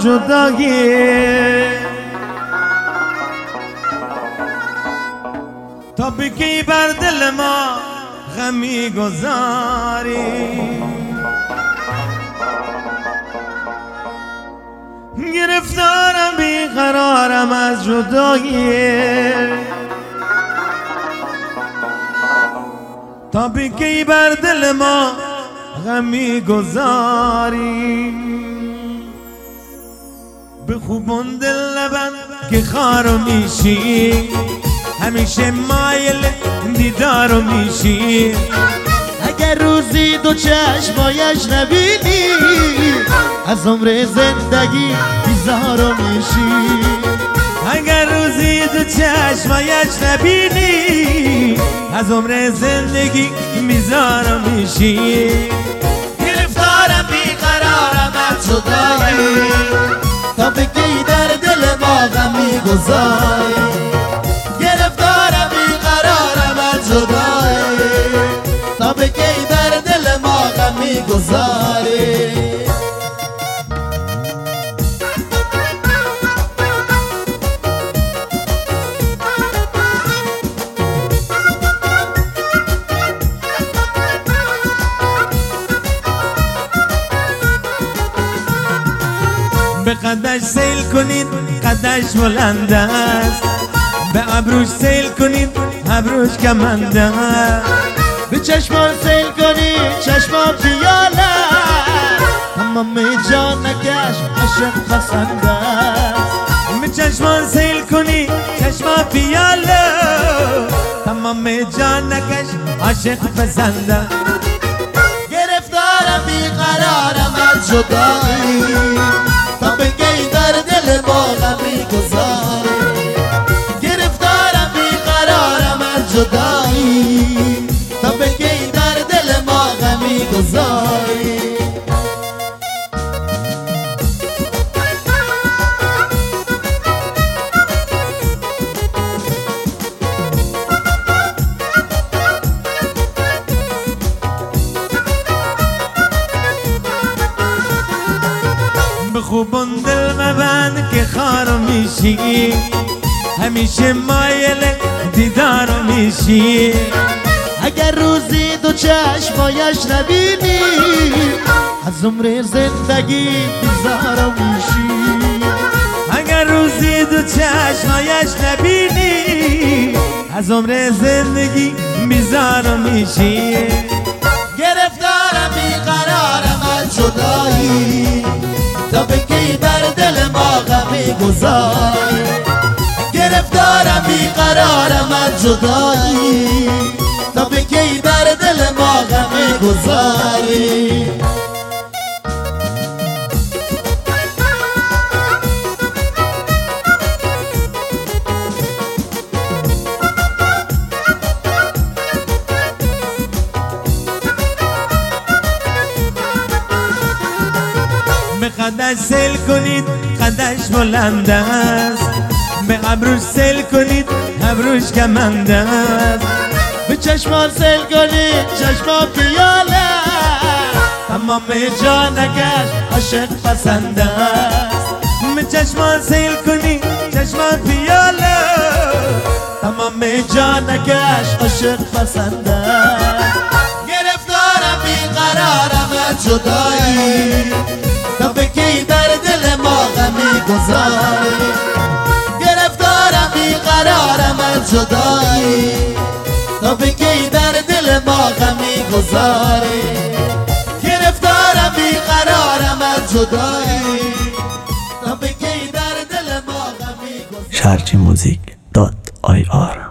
از جدایی، تا بکی بر دل ما غمی گذاری. گرفتارم بیقرارم از جدایی، تا بکی بر دل ما غمی گذاری. به خوبون دل لبن که خارو میشی، همیشه مایل دیدارو میشی. اگر روزی دو چشمایش نبینی، از عمر زندگی بیزارو میشی. اگر روزی دو چشمایش نبینی، از عمر زندگی بیزارو میشی. گرفتارم بیقرارم از جدایی، تا بگی در دل ما غمی گذاری. گرفتارم بیقرارم از جدایی، تا بگی در دل ما غمی گذاری. به قدش سیل کنید قدش بلند است، به ابروش سیل کنید ابروش کمند است. به چشمان سیل کنید چشمان پیاله، تمام جانکش عشق پسند است. به چشمان سیل کنید چشمان پیاله، تمام جانکش عاشق پسند است. گرفتارم بیقرارم از جدایی، تا بگی در دل ما غمی گذاری. گرفتارم بیقرارم از جدایی، تا بگی در دل ما غمی گذاری. به خوبون دل مبند که خارو میشی، همیشه مایل دیدارو میشی. اگر روزی دو چشمایش نبینی، از عمر زندگی بیزارو میشی. اگر روزی دو چشمایش نبینی، از عمر زندگی بیزارو میشی. گرفتارم بیقرارم از جدایی، تا بگی بر دل ما غمی گذاری. گرفتارم بیقرارم از جدایی، تا بگی بر دل ما غمی گذاری. به قدش سیل کنید قدش بلند است، به ابروش سیل کنید ابروش کمند است. به چشمان سیل کنید چشمان پیاله، تمام جانکش عاشق پسند است. به چشمان سیل کنید چشمان پیاله، تمام جانکش عاشق پسند است. گرفتارم بیقرارم از جدایی، تا بگی در دل ما غمی گذاری. گرفتارم بیقرارم از جدایی، تا بگی در دل ما غمی گذاری. گرفتارم بیقرارم از جدایی، تا بگی در دل ما غمی گذاری. sharjimozik.ir